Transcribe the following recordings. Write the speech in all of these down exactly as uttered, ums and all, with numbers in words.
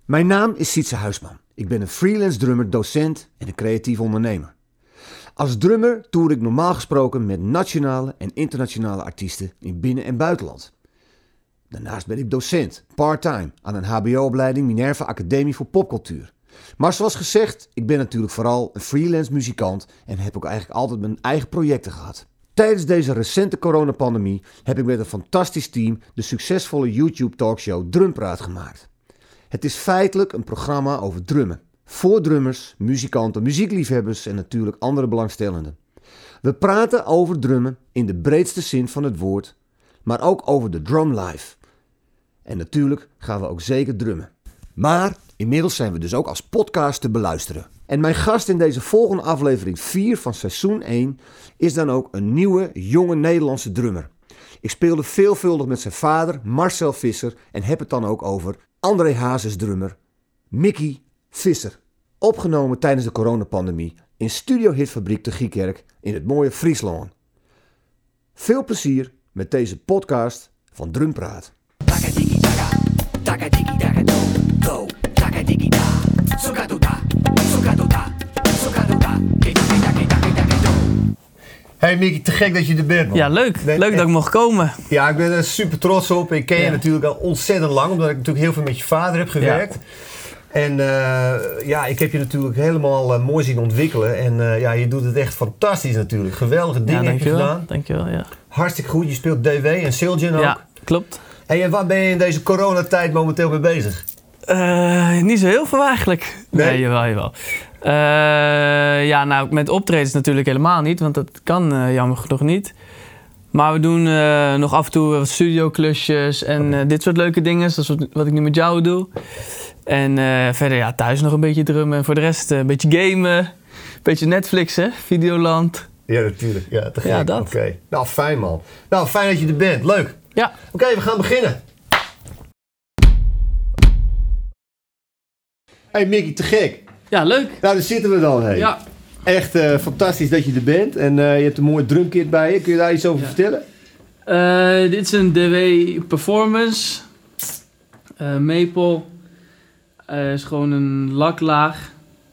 Mijn naam is Sietse Huisman. Ik ben een freelance drummer, docent en een creatief ondernemer. Als drummer toer ik normaal gesproken met nationale en internationale artiesten in binnen- en buitenland. Daarnaast ben ik docent, part-time, aan een H B O-opleiding Minerva Academie voor Popcultuur. Maar zoals gezegd, ik ben natuurlijk vooral een freelance muzikant en heb ook eigenlijk altijd mijn eigen projecten gehad. Tijdens deze recente coronapandemie heb ik met een fantastisch team de succesvolle YouTube-talkshow Drumpraat gemaakt. Het is feitelijk een programma over drummen. Voor drummers, muzikanten, muziekliefhebbers en natuurlijk andere belangstellenden. We praten over drummen in de breedste zin van het woord, maar ook over de drum life. En natuurlijk gaan we ook zeker drummen. Maar inmiddels zijn we dus ook als podcast te beluisteren. En mijn gast in deze volgende aflevering vier van seizoen één is dan ook een nieuwe, jonge Nederlandse drummer. Ik speelde veelvuldig met zijn vader, Marcel Visser, en heb het dan ook over André Hazes drummer, Mickey Visser. Opgenomen tijdens de coronapandemie in Studio Hitfabriek te Giekerk in het mooie Friesland. Veel plezier met deze podcast van Drumpraat. Hey Mickey, te gek dat je er bent, man. Ja, leuk. Nee, leuk dat ik mocht komen. Ja, ik ben er super trots op. Ik ken je ja. natuurlijk al ontzettend lang, omdat ik natuurlijk heel veel met je vader heb gewerkt. Ja. En uh, ja, ik heb je natuurlijk helemaal uh, mooi zien ontwikkelen. En uh, ja, je doet het echt fantastisch natuurlijk. Geweldige dingen ja, heb je gedaan. Dankjewel, ja. Hartstikke goed. Je speelt D W en Siljan ook. Ja, klopt. Hey, en waar ben je in deze coronatijd momenteel mee bezig? Uh, niet zo heel veel eigenlijk. Nee, nee jawel, jawel. Uh, ja, nou, met optredens natuurlijk helemaal niet, want dat kan uh, jammer genoeg niet. Maar we doen uh, nog af en toe wat studioklusjes en uh, dit soort leuke dingen, zoals wat, wat ik nu met jou doe. En uh, verder ja, thuis nog een beetje drummen en voor de rest uh, een beetje gamen, een beetje Netflixen, Videoland. Ja, natuurlijk. Ja, te gek. Ja, dat. Oké. Okay. Nou, fijn man. Nou, fijn dat je er bent. Leuk. Ja. Oké, okay, we gaan beginnen. Hey Mickey, te gek. Ja, leuk. Nou, daar zitten we dan. Hey. Ja. Echt uh, fantastisch dat je er bent. En uh, je hebt een mooie drumkit bij je. Kun je daar iets over ja. vertellen? Uh, dit is een D W Performance. Uh, Maple. Uh, is gewoon een laklaag.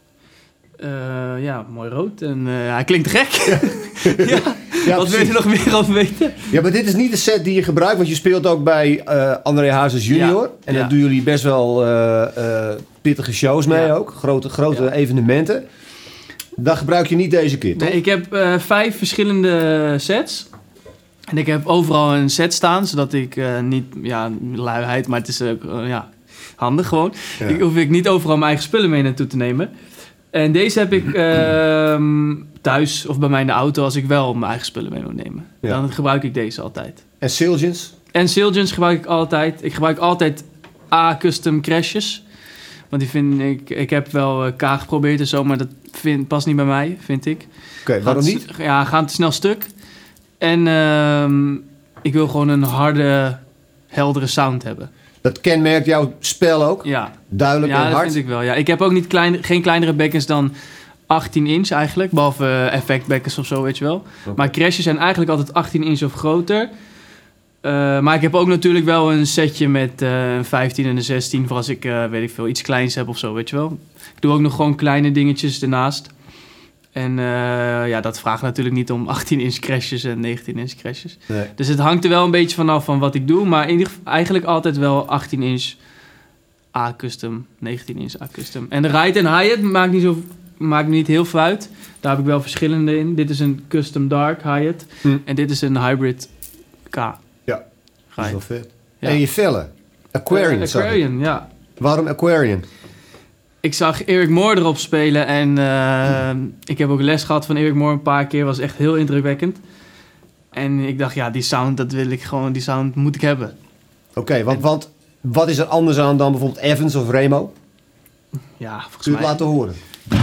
Uh, ja, mooi rood. En uh, hij klinkt gek. Ja. ja. Ja, wat wil je er nog meer over weten? Ja, maar dit is niet de set die je gebruikt. Want je speelt ook bij uh, André Hazes junior. Ja. En ja. daar doen jullie best wel uh, uh, pittige shows mee ja. ook. Grote, grote ja. evenementen. Dan gebruik je niet deze kit, toch? Nee, ik heb uh, vijf verschillende sets. En ik heb overal een set staan. Zodat ik uh, niet... Ja, luiheid, maar het is uh, uh, ja, handig gewoon. Ja. Ik hoef ik niet overal mijn eigen spullen mee naartoe te nemen. En deze heb ik uh, thuis of bij mij in de auto als ik wel mijn eigen spullen mee moet nemen. Ja. Dan gebruik ik deze altijd. En Siljans? En Siljans gebruik ik altijd. Ik gebruik altijd A-custom crashes. Want die vind ik... Ik heb wel uh, K geprobeerd en zo, maar dat vind, past niet bij mij, vind ik. Oké, okay, waarom niet? Ja, gaat te snel stuk. En uh, ik wil gewoon een harde, heldere sound hebben. Dat kenmerkt jouw spel ook? Ja. Duidelijk ja, en hard? Ja, dat vind ik wel. Ja. Ik heb ook niet klein, geen kleinere bekkens dan achttien inch eigenlijk. Behalve uh, effectbekkens of zo, weet je wel. Okay. Maar crashes zijn eigenlijk altijd achttien inch of groter. Uh, maar ik heb ook natuurlijk wel een setje met uh, een vijftien en een zestien... voor als ik, uh, weet ik veel, iets kleins heb of zo, weet je wel. Ik doe ook nog gewoon kleine dingetjes ernaast. En uh, ja, dat vraagt natuurlijk niet om achttien inch crashes en negentien inch crashes. Nee. Dus het hangt er wel een beetje vanaf van wat ik doe. Maar in ieder geval eigenlijk altijd wel achttien inch A-custom, negentien inch A-custom. En de ride en hi-hat maakt niet, zo, maakt niet heel veel uit. Daar heb ik wel verschillende in. Dit is een custom dark hi-hat. Hm. En dit is een hybrid K. Ja, dat is wel vet. Ja. En je vellen? Aquarian. Uh, Aquarian, ja. Waarom Aquarian? Ik zag Eric Moore erop spelen en uh, hm. ik heb ook les gehad van Eric Moore een paar keer. Was echt heel indrukwekkend. En ik dacht, ja, die sound, dat wil ik gewoon, die sound moet ik hebben. Oké, okay, want, want wat is er anders aan dan bijvoorbeeld Evans of Remo? Ja, volgens Kun je mij... het laten horen? Ja.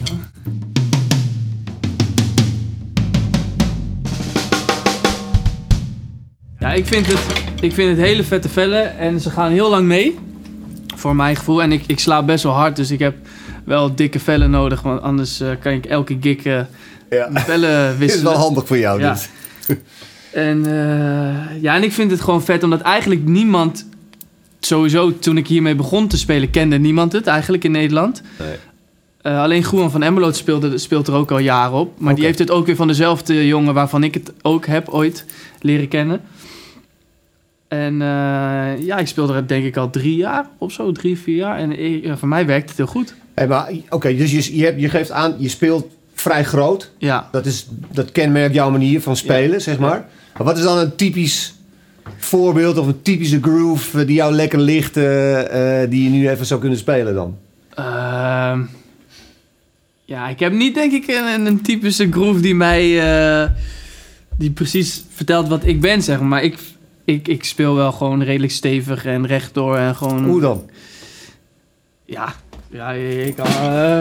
Ja, ik vind het, ik vind het hele vette vellen en ze gaan heel lang mee. Voor mijn gevoel. En ik, ik sla best wel hard, dus ik heb wel dikke vellen nodig. Want anders uh, kan ik elke gig uh, ja. vellen wisselen. Dat is wel handig voor jou, ja. dus. En, uh, ja, en ik vind het gewoon vet, omdat eigenlijk niemand sowieso toen ik hiermee begon te spelen, kende niemand het eigenlijk in Nederland. Nee. Uh, alleen Goean van Emmeloord speelde, speelt er ook al jaren op. Maar okay. Die heeft het ook weer van dezelfde jongen waarvan ik het ook heb ooit leren kennen. En uh, ja, ik speelde er denk ik al drie jaar of zo, drie, vier jaar. En uh, voor mij werkt het heel goed. Hey, maar oké, okay, dus je, je, hebt, je geeft aan, je speelt vrij groot. Ja. Dat, is, dat kenmerkt jouw manier van spelen, ja. zeg maar. Maar wat is dan een typisch voorbeeld of een typische groove die jou lekker ligt, uh, uh, die je nu even zou kunnen spelen dan? Uh, ja, ik heb niet denk ik een, een typische groove die mij, uh, die precies vertelt wat ik ben, zeg maar. Maar ik, ik, ik speel wel gewoon redelijk stevig en rechtdoor en gewoon... Hoe dan? Ja, ja, ik kan... Uh...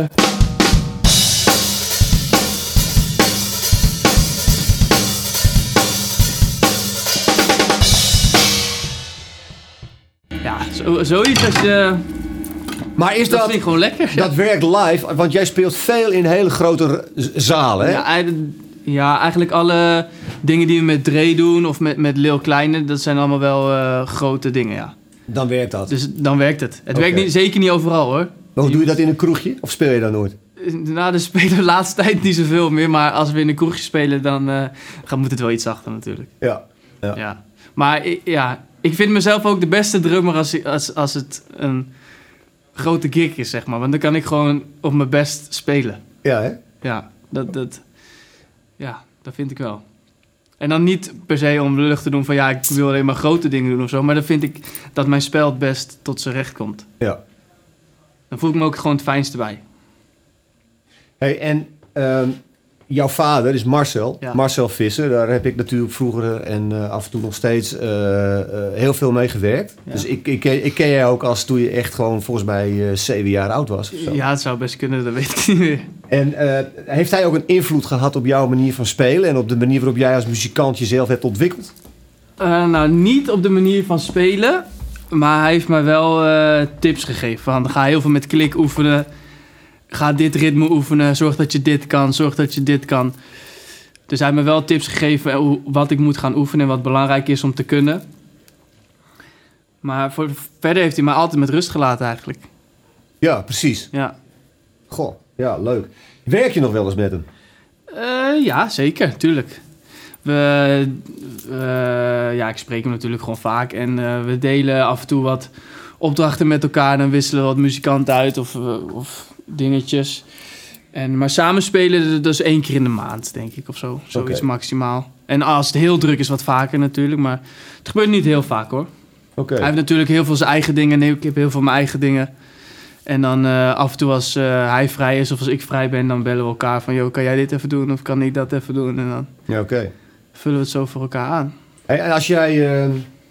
Ja, zo, zoiets als je... Maar is dat, dat vind ik gewoon lekker. Dat ja. werkt live, want jij speelt veel in hele grote zalen, hè? Ja, ja, eigenlijk alle dingen die we met Dre doen of met, met Lil Kleine, dat zijn allemaal wel uh, grote dingen, ja. Dan werkt dat? Dus dan werkt het. Het okay. werkt niet, zeker niet overal, hoor. Maar hoe doe je dat in een kroegje? Of speel je dat nooit? Nou, de spelen de laatste tijd niet zoveel meer, maar als we in een kroegje spelen, dan uh, moet het wel iets zachter natuurlijk. Ja. Ja. ja. Maar ja, ik vind mezelf ook de beste drummer als, als, als het een grote gig is, zeg maar. Want dan kan ik gewoon op mijn best spelen. Ja, hè? Ja, dat, dat, ja, dat vind ik wel. En dan niet per se om de lucht te doen van ja, ik wil alleen maar grote dingen doen of zo. Maar dan vind ik dat mijn spel het best tot zijn recht komt. Ja. Dan voel ik me ook gewoon het fijnste bij. Hey, en uh, jouw vader is Marcel, ja. Marcel Visser. Daar heb ik natuurlijk vroeger en uh, af en toe nog steeds uh, uh, heel veel mee gewerkt. Ja. Dus ik, ik, ik ken jij ook als toen je echt gewoon volgens mij uh, zeven jaar oud was. Of zo. Ja, het zou best kunnen, dat weet ik niet meer. En uh, heeft hij ook een invloed gehad op jouw manier van spelen en op de manier waarop jij als muzikant jezelf hebt ontwikkeld? Uh, nou, niet op de manier van spelen, maar hij heeft me wel uh, tips gegeven. Van, ga heel veel met klik oefenen. Ga dit ritme oefenen, zorg dat je dit kan, zorg dat je dit kan. Dus hij heeft me wel tips gegeven hoe, wat ik moet gaan oefenen en wat belangrijk is om te kunnen. Maar voor, verder heeft hij me altijd met rust gelaten eigenlijk. Ja, precies. Ja. Goh, ja, leuk. Werk je nog wel eens met hem? Uh, ja, zeker, tuurlijk. We, uh, ja, ik spreek hem natuurlijk gewoon vaak en uh, we delen af en toe wat opdrachten met elkaar. Dan wisselen we wat muzikanten uit of... Uh, of dingetjes. En, maar samen spelen, dat is één keer in de maand, denk ik, of zo. Zoiets okay. maximaal. En als het heel druk is, wat vaker natuurlijk. Maar het gebeurt niet heel vaak, hoor. Okay. Hij heeft natuurlijk heel veel zijn eigen dingen. Nee, ik heb heel veel mijn eigen dingen. En dan uh, af en toe als uh, hij vrij is of als ik vrij ben, dan bellen we elkaar van... Yo, kan jij dit even doen of kan ik dat even doen? En dan ja, okay. vullen we het zo voor elkaar aan. Hey, en als jij... Uh...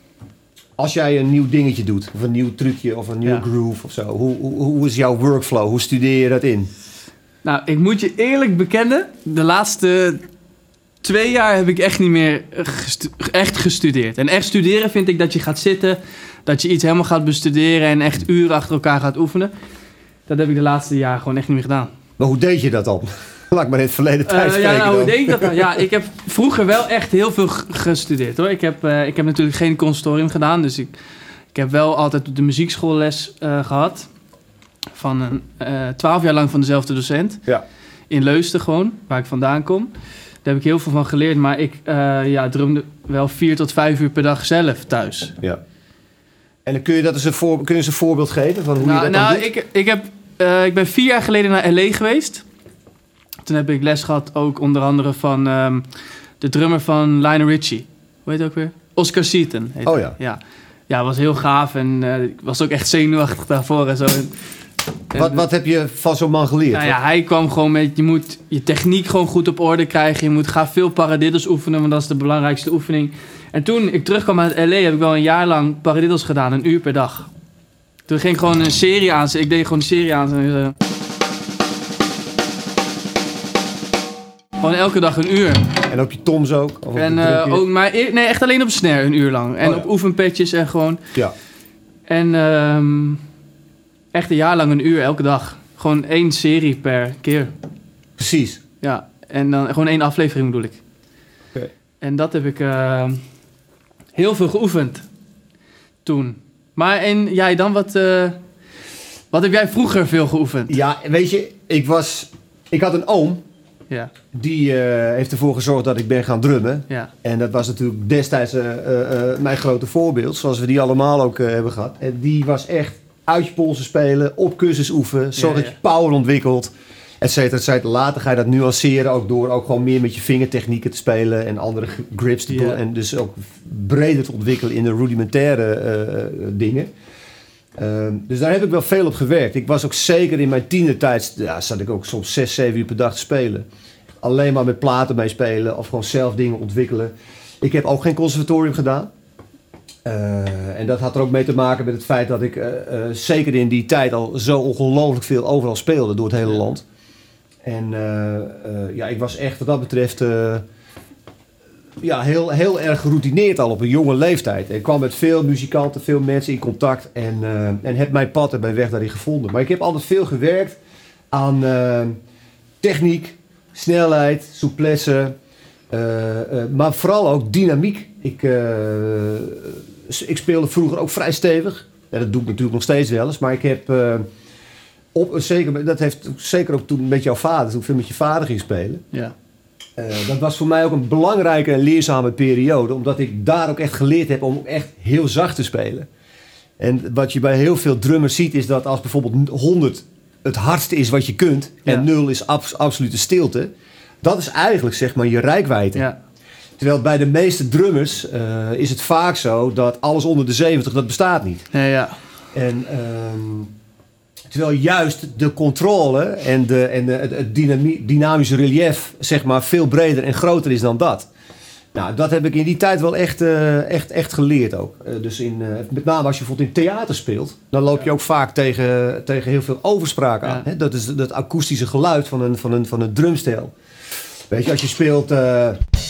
Als jij een nieuw dingetje doet, of een nieuw trucje, of een nieuw ja. groove of zo, hoe, hoe, hoe is jouw workflow? Hoe studeer je dat in? Nou, ik moet je eerlijk bekennen, de laatste twee jaar heb ik echt niet meer gestu- echt gestudeerd. En echt studeren vind ik dat je gaat zitten, dat je iets helemaal gaat bestuderen en echt uren achter elkaar gaat oefenen. Dat heb ik de laatste jaren gewoon echt niet meer gedaan. Maar hoe deed je dat dan? Laat ik maar in het verleden tijd uh, spreken. Ja, nou, hoe dan. deed ik dat dan? Ja, ik heb vroeger wel echt heel veel g- gestudeerd, hoor. Ik heb, uh, ik heb natuurlijk geen conservatorium gedaan, dus ik, ik heb wel altijd op de muziekschool les uh, gehad. Van een uh, twaalf jaar lang van dezelfde docent. Ja. In Leusden gewoon, waar ik vandaan kom. Daar heb ik heel veel van geleerd, maar ik uh, ja, drumde wel vier tot vijf uur per dag zelf thuis. Ja. En dan kun je dat eens een, voor, kun je eens een voorbeeld geven van hoe nou, je dat nou, dan doet? Ik, ik, heb, uh, ik ben vier jaar geleden naar L A geweest. Toen heb ik les gehad ook onder andere van um, de drummer van Lionel Richie. Hoe heet het ook weer? Oscar Seaton. Heet oh ja. Ja, ja, was heel gaaf en uh, ik was ook echt zenuwachtig daarvoor en zo. En, wat, wat heb je van zo'n man geleerd? Nou ja, hij kwam gewoon met, je moet je techniek gewoon goed op orde krijgen. Je moet ga veel paradiddles oefenen, want dat is de belangrijkste oefening. En toen ik terugkwam uit L A heb ik wel een jaar lang paradiddles gedaan, een uur per dag. Toen ging ik gewoon een serie aan, ik deed gewoon een serie aan. En, uh, Gewoon elke dag een uur. En op je toms ook? Of en, uh, ook maar, nee, echt alleen op snare een uur lang. En oh, ja. op oefenpetjes en gewoon. Ja. En um, echt een jaar lang een uur elke dag. Gewoon één serie per keer. Precies. Ja, en dan gewoon één aflevering bedoel ik. Okay. En dat heb ik uh, heel veel geoefend toen. Maar en jij dan, wat, uh, wat heb jij vroeger veel geoefend? Ja, weet je, ik was... Ik had een oom. Ja. Die uh, heeft ervoor gezorgd dat ik ben gaan drummen. Ja. En dat was natuurlijk destijds uh, uh, uh, mijn grote voorbeeld. Zoals we die allemaal ook uh, hebben gehad. En die was echt uit je polsen spelen, op kussens oefenen. Zorg dat ja, ja. je power ontwikkelt. Et cetera, et cetera. Later ga je dat nuanceren. Ook door ook gewoon meer met je vingertechnieken te spelen. En andere grips te doen. Ja. En dus ook breder te ontwikkelen in de rudimentaire uh, dingen. Uh, dus daar heb ik wel veel op gewerkt. Ik was ook zeker in mijn tienertijd, ja, zat ik ook soms zes, zeven uur per dag te spelen. Alleen maar met platen mee spelen of gewoon zelf dingen ontwikkelen. Ik heb ook geen conservatorium gedaan. Uh, en dat had er ook mee te maken met het feit dat ik uh, uh, zeker in die tijd al zo ongelooflijk veel overal speelde door het hele land. En uh, uh, ja, ik was echt wat dat betreft... Uh, Ja, heel, heel erg geroutineerd al op een jonge leeftijd. Ik kwam met veel muzikanten, veel mensen in contact en, uh, en heb mijn pad en mijn weg daarin gevonden. Maar ik heb altijd veel gewerkt aan uh, techniek, snelheid, souplesse, uh, uh, maar vooral ook dynamiek. Ik, uh, ik speelde vroeger ook vrij stevig. Ja, dat doe ik natuurlijk nog steeds wel eens, maar ik heb... Uh, op, zeker, dat heeft zeker ook toen met jouw vader, toen ik veel met je vader ging spelen. Ja. Uh, dat was voor mij ook een belangrijke en leerzame periode. Omdat ik daar ook echt geleerd heb om echt heel zacht te spelen. En wat je bij heel veel drummers ziet is dat als bijvoorbeeld honderd het hardste is wat je kunt. En ja. nul is abs- absolute stilte. Dat is eigenlijk zeg maar je reikwijdte. Ja. Terwijl bij de meeste drummers uh, is het vaak zo dat alles onder de zeventig dat bestaat niet. Ja, ja. En... Uh, Terwijl juist de controle en, de, en de, het dynamie, dynamische relief zeg maar veel breder en groter is dan dat. Nou, dat heb ik in die tijd wel echt, uh, echt, echt geleerd ook. Uh, dus in, uh, met name als je bijvoorbeeld in theater speelt, dan loop je ook vaak tegen, tegen heel veel overspraak aan. Ja. Hè? Dat is dat akoestische geluid van een, van een, van een drumstijl. Weet je, als je speelt... Uh,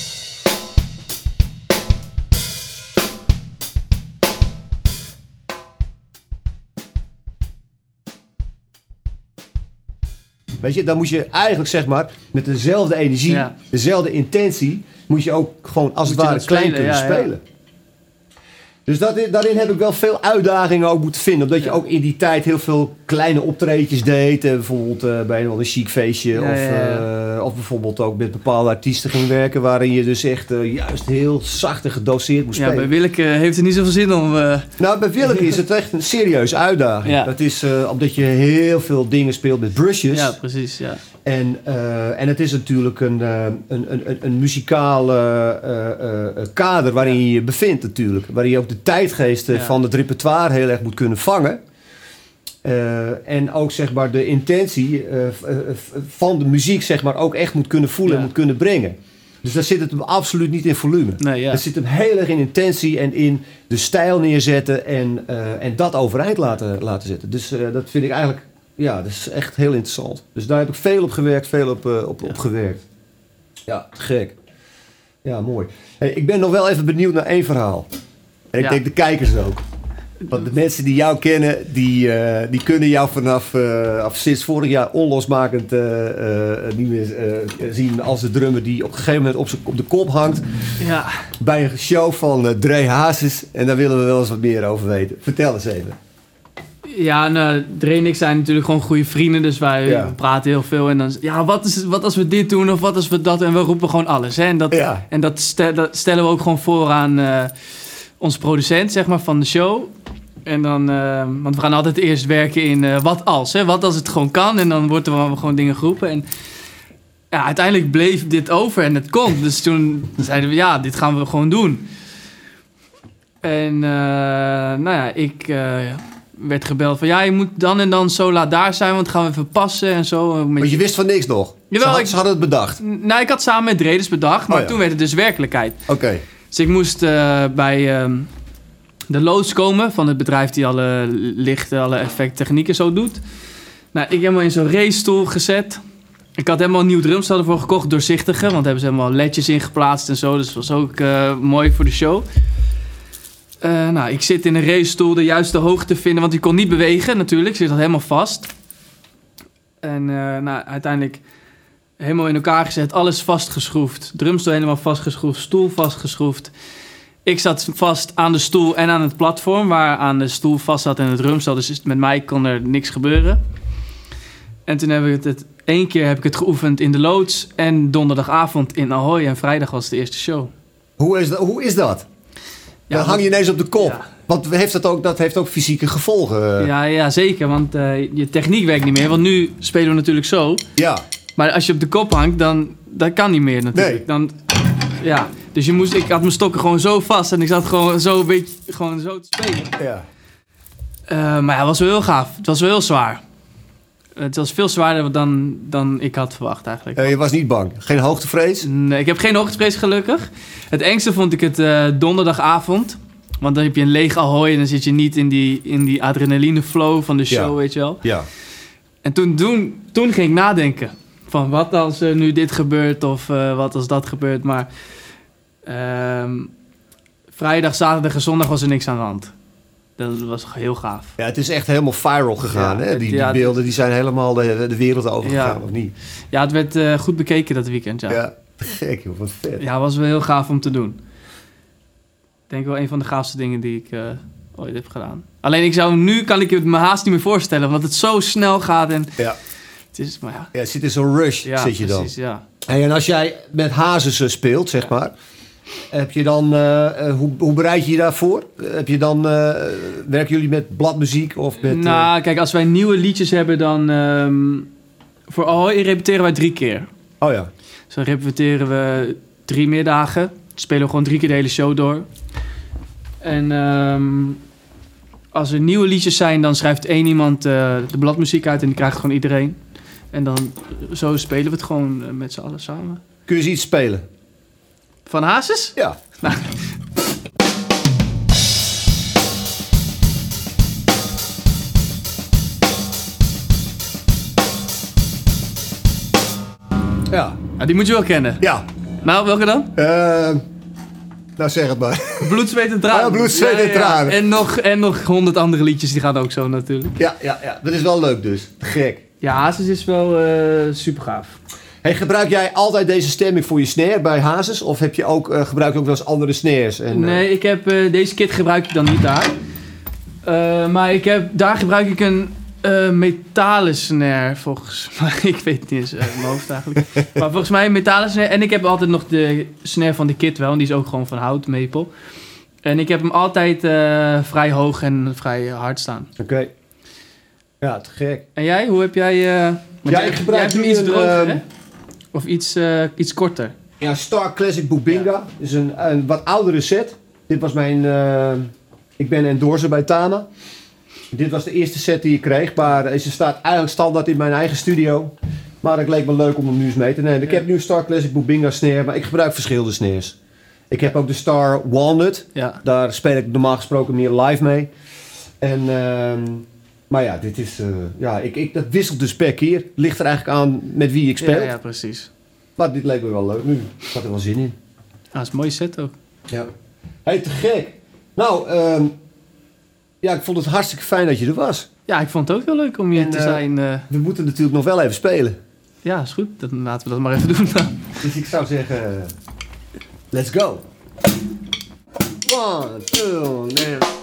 Weet je, dan moet je eigenlijk zeg maar met dezelfde energie, ja. dezelfde intentie, moet je ook gewoon als moet het ware klein spelen, kunnen ja, spelen. Ja. Dus dat, daarin heb ik wel veel uitdagingen ook moeten vinden. Omdat je ja. ook in die tijd heel veel kleine optreetjes deed. Uh, bijvoorbeeld uh, bij een, een chic feestje. Ja, of, ja, ja. Uh, of bijvoorbeeld ook met bepaalde artiesten ging werken. Waarin je dus echt uh, juist heel zacht en gedoseerd moest ja, spelen. Bij Willeke heeft het niet zoveel zin om... Uh... Nou, bij Willeke is het echt een serieuze uitdaging. Ja. Dat is uh, omdat je heel veel dingen speelt met brushes. Ja, precies, ja. En, uh, en het is natuurlijk een, uh, een, een, een muzikale uh, uh, kader waarin je je bevindt natuurlijk. Waarin je ook de tijdgeesten ja. van het repertoire heel erg moet kunnen vangen. Uh, en ook zeg maar de intentie uh, van de muziek zeg maar ook echt moet kunnen voelen ja. en moet kunnen brengen. Dus daar zit het hem absoluut niet in volume. Nee, ja. Dat zit hem heel erg in intentie en in de stijl neerzetten en, uh, en dat overeind laten, laten zetten. Dus uh, dat vind ik eigenlijk... Ja, dat is echt heel interessant. Dus daar heb ik veel op gewerkt, veel op, uh, op, ja. op gewerkt. Ja, gek. Ja, mooi. Hey, ik ben nog wel even benieuwd naar één verhaal. En ik ja. denk de kijkers ook. Want de mensen die jou kennen, die, uh, die kunnen jou vanaf uh, af sinds vorig jaar onlosmakend uh, uh, niet meer uh, zien als de drummer die op een gegeven moment op, z'n, op de kop hangt. Ja. Bij een show van uh, Dre Hazes. En daar willen we wel eens wat meer over weten. Vertel eens even. Ja, nou, Dre en ik zijn natuurlijk gewoon goede vrienden, dus wij ja. praten heel veel. En dan, ja, wat, is, wat als we dit doen of wat als we dat... En we roepen gewoon alles, hè. En dat, ja. en dat, stel, dat stellen we ook gewoon voor aan uh, onze producent, zeg maar, van de show. En dan, uh, want we gaan altijd eerst werken in uh, wat als, hè. Wat als het gewoon kan. En dan wordt er gewoon dingen geroepen. En ja, uiteindelijk bleef dit over en het kon. Dus toen zeiden we, ja, dit gaan we gewoon doen. En, uh, nou ja, ik... Uh, werd gebeld van, ja, je moet dan en dan zo laat daar zijn, want gaan we even passen en zo. Maar je wist van niks nog? Jawel, ze, had, ik, ze hadden het bedacht? Nou, ik had samen met Dredes bedacht, maar oh, ja. toen werd het dus werkelijkheid. Oké. Okay. Dus ik moest uh, bij uh, de loods komen van het bedrijf die alle lichten, alle effecttechnieken zo doet. Nou, ik heb helemaal in zo'n racestoel gezet. Ik had helemaal een nieuw drumstel ervoor gekocht, doorzichtige, want daar hebben ze helemaal ledjes in geplaatst en zo. Dus dat was ook uh, mooi voor de show. Uh, nou, ik zit in een racestoel de juiste hoogte vinden, want ik kon niet bewegen natuurlijk. Ik zit al helemaal vast. En uh, nou, uiteindelijk helemaal in elkaar gezet, alles vastgeschroefd. Drumstel helemaal vastgeschroefd, stoel vastgeschroefd. ik zat vast aan de stoel en aan het platform... waar aan de stoel vast zat en het drumstel. Dus met mij kon er niks gebeuren. En toen heb ik het, het één keer heb ik het geoefend in de loods... en donderdagavond in Ahoy. En vrijdag was de eerste show. Hoe is dat? Hoe is dat? Ja, dan hang je ineens op de kop. Ja. Want heeft dat, ook, dat heeft ook fysieke gevolgen. Ja, ja zeker. Want uh, je techniek werkt niet meer. Want nu spelen we natuurlijk zo. Ja. Maar als je op de kop hangt, dan dat kan niet meer natuurlijk. Nee. Dan, ja. Dus je moest, ik had mijn stokken gewoon zo vast. En ik zat gewoon zo een beetje gewoon zo te spelen. Ja. Uh, maar ja, het was wel heel gaaf. Het was wel heel zwaar. Het was veel zwaarder dan, dan ik had verwacht eigenlijk. Uh, je was niet bang? Geen hoogtevrees? Nee, ik heb geen hoogtevrees gelukkig. Het engste vond ik het uh, donderdagavond. Want dan heb je een leeg Ahoy en dan zit je niet in die, in die adrenaline flow van de show, Ja. weet je wel. Ja. En toen, toen, toen ging ik nadenken. Van wat als er nu dit gebeurt of uh, wat als dat gebeurt. Maar uh, vrijdag, zaterdag en zondag was er niks aan de hand. Dat was heel gaaf. Ja, het is echt helemaal viral gegaan. Ja, hè? Die, die ja, beelden die zijn helemaal de, de wereld over gegaan, Ja. of niet? Ja, het werd uh, goed bekeken dat weekend, ja. Ja, gek joh, wat vet. Ja, was wel heel gaaf om te doen. Ik denk wel een van de gaafste dingen die ik uh, ooit heb gedaan. Alleen ik zou nu kan ik het me haast niet meer voorstellen, omdat het zo snel gaat en Ja, het is, maar ja. ja zit in zo'n rush, Ja, zit je dan. precies, ja. Hey, en als jij met Hazes uh, speelt, zeg maar, heb je dan, uh, uh, hoe, hoe bereid je je daarvoor? Uh, heb je dan, uh, werken jullie met bladmuziek of met... Uh... Nou, kijk, als wij nieuwe liedjes hebben, dan um, voor Ahoy repeteren wij drie keer. Oh ja. Dus dan repeteren we drie middagen. Spelen we gewoon drie keer de hele show door. En um, als er nieuwe liedjes zijn, dan schrijft één iemand uh, de bladmuziek uit en die krijgt gewoon iedereen. En dan zo spelen we het gewoon uh, met z'n allen samen. Kun je eens iets spelen? Van Hazes? Ja. Nou. Ja. Ja, die moet je wel kennen. Ja. Nou, welke dan? Uh, nou, zeg het maar. Bloed, zweet en tranen. Ah, bloed, zweet en tranen. Ja, en nog, en nog honderd andere liedjes, die gaan ook zo natuurlijk. Ja, ja, ja. Dat is wel leuk dus. Gek. Ja, Hazes is wel uh, super gaaf. Hey, gebruik jij altijd deze stemming voor je snare bij Hazes? Of heb je ook, uh, gebruik je ook wel eens andere snares? En, uh... Nee, ik heb, uh, deze kit gebruik ik dan niet daar. Uh, maar ik heb, daar gebruik ik een uh, metalen snare, volgens mij. Ik weet het niet eens uh, in mijn hoofd eigenlijk. Maar volgens mij een metalen snare. En ik heb altijd nog de snare van de kit wel. En die is ook gewoon van hout, maple. En ik heb hem altijd uh, vrij hoog en vrij hard staan. Oké. Okay. Ja, te gek. En jij, hoe heb jij... Uh, ja, jij, ik gebruik jij hebt hem iets een, droger, uh, hè? Of iets, uh, iets korter? Ja, Star Classic Bubinga. Ja. Is een, een wat oudere set. Dit was mijn... Uh, ik ben endorser bij Tama. Dit was de eerste set die ik kreeg. Maar ze staat eigenlijk standaard in mijn eigen studio. Maar het leek me leuk om hem nu eens mee te nemen. Ik ja. heb nu een Star Classic Bubinga snare. Maar ik gebruik verschillende snares. Ik heb ook de Star Walnut. Ja. Daar speel ik normaal gesproken meer live mee. En... Uh, Maar ja, dit is, uh, ja ik, ik, dat wisselt dus per keer. Ligt er eigenlijk aan met wie ik speel. Ja, ja, precies. Maar dit leek me wel leuk nu. Ik had er wel zin in. Ah, dat is een mooie set ook. Ja. Hey, te gek. Nou, um, ja, ik vond het hartstikke fijn dat je er was. Ja, ik vond het ook heel leuk om hier en, te uh, zijn. Uh... We moeten natuurlijk nog wel even spelen. Ja, is goed. Dan laten we dat maar even doen dan. Dus ik zou zeggen, uh, let's go. One, two, three.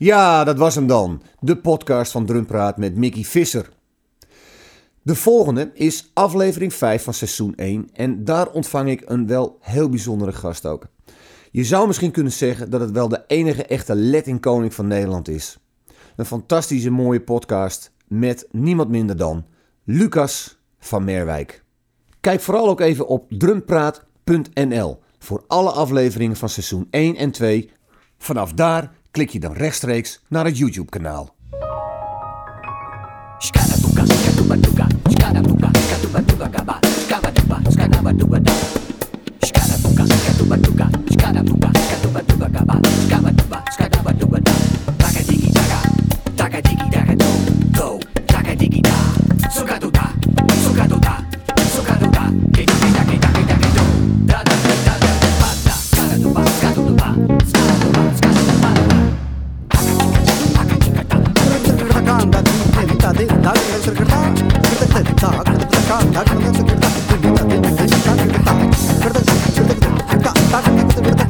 Ja, dat was hem dan. De podcast van Drumpraat met Mickey Visser. De volgende is aflevering vijf van seizoen één en daar ontvang ik een wel heel bijzondere gast ook. Je zou misschien kunnen zeggen dat het wel de enige echte Latin-koning van Nederland is. Een fantastische mooie podcast met niemand minder dan Lucas van Merwijk. Kijk vooral ook even op drumpraat punt n l voor alle afleveringen van seizoen één en twee. Vanaf daar klik je dan rechtstreeks naar het YouTube-kanaal. Thank you.